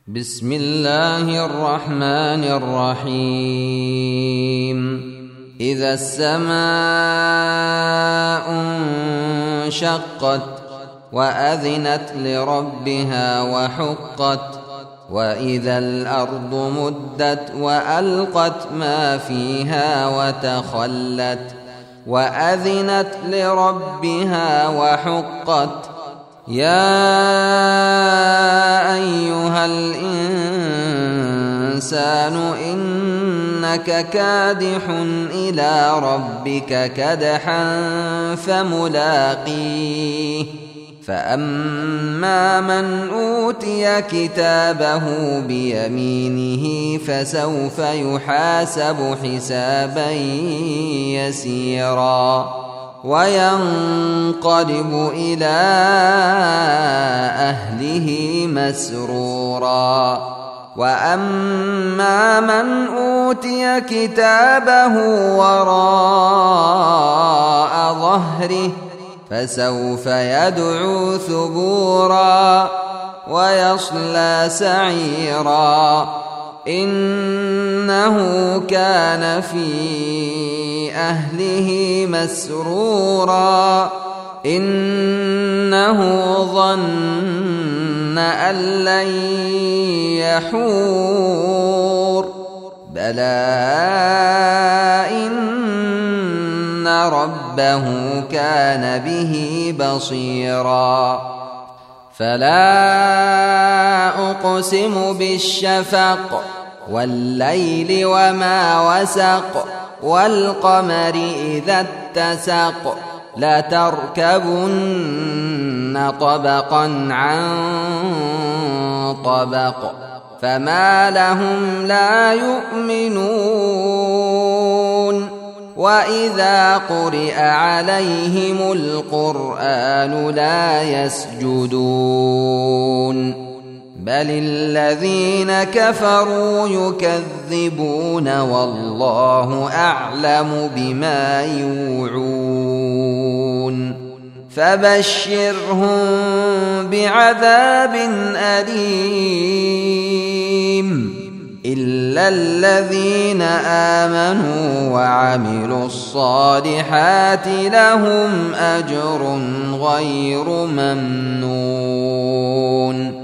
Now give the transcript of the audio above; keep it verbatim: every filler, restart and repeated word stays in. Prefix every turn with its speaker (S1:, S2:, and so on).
S1: بسم الله الرحمن الرحيم إذا السماء انشقت وأذنت لربها وحقت وإذا الأرض مدت وألقت ما فيها وتخلت وأذنت لربها وحقت يا أيها الإنسان إنك كادح إلى ربك كدحا فملاقيه فأما من أوتي كتابه بيمينه فسوف يحاسب حسابا يسيرا وينقلب إلى أهله مسرورا وأما من أوتي كتابه وراء ظهره فسوف يدعو ثبورا ويصلى سعيرا إنه كان في أهله مسرورا إنه ظن أن لن يحور بلى إن ربه كان به بصيرا فلا أقسم بالشفق والليل وما وسق والقمر إذا اتسق لتركبن طبقا عن طبق فما لهم لا يؤمنون وإذا قرئ عليهم القرآن لا يسجدون بل الذين كفروا يكذبون والله أعلم بما يوعون فبشرهم بعذاب أليم إلا الذين آمنوا وعملوا الصالحات لهم أجر غير ممنون